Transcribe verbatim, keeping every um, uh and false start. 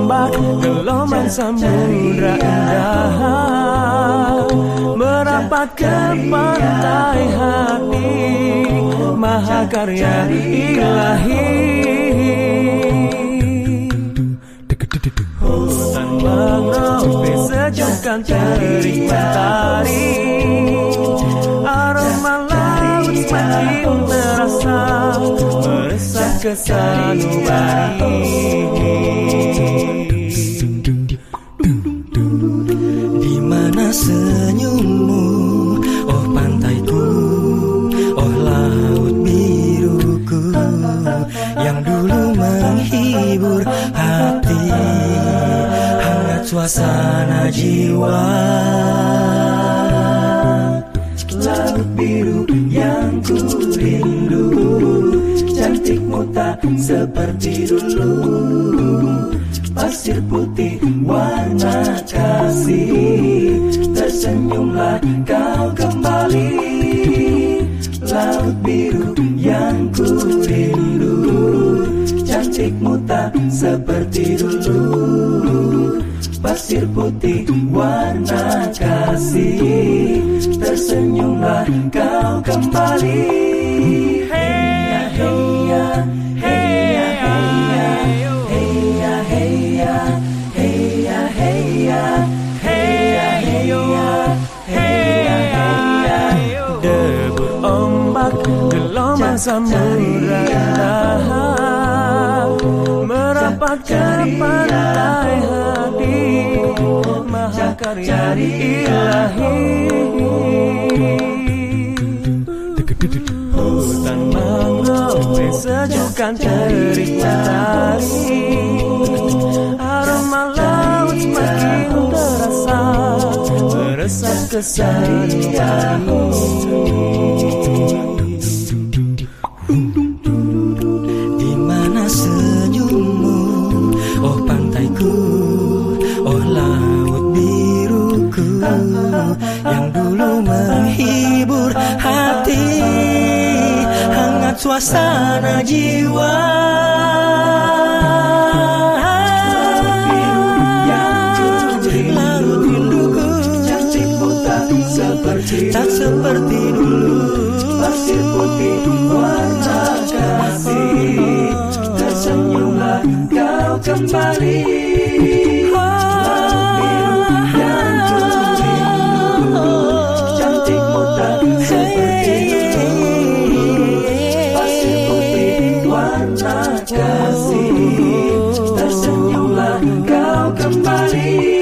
ombak, gelombang samudra indah merapat ke pantai hati, mahakarya ilahi. Hutan mangrove sejukkan terik mentari, aroma laut semakin terasa meresap ke sanubari. Di mana senyummu, oh pantaiku, oh laut biruku, yang dulu menghibur hati, hangat suasana jiwa. Laut biru yang ku rindu, cantikmu tak seperti dulu. Pasir putih warna kasih, tersenyumlah kau kembali. Laut biru yang ku rindu, cantikmu tak seperti dulu. Pasir putih warna kasih, tersenyumlah kau kembali. Heya heya heya heya heya heya heya heya heya heya heya. Debur ombak, gelombang samudra indah merapat ke pantai hati, mahakarya ilahi. Hutan mangrove sejukkan terik mentari, aroma laut semakin terasa meresap ke sanubari. Di mana senyummu, oh pantaiku, oh laut biruku, yang dulu menghibur hati, hangat suasana jiwa. Laut rinduku, cantikmu tak seperti tak seperti dulu. Pasir putih warna kasih, tersenyumlah kau kembali. Laut biru yang ku rindu, cantikmu tak seperti dulu. Pasir putih warna kasih, tersenyumlah kau kembali.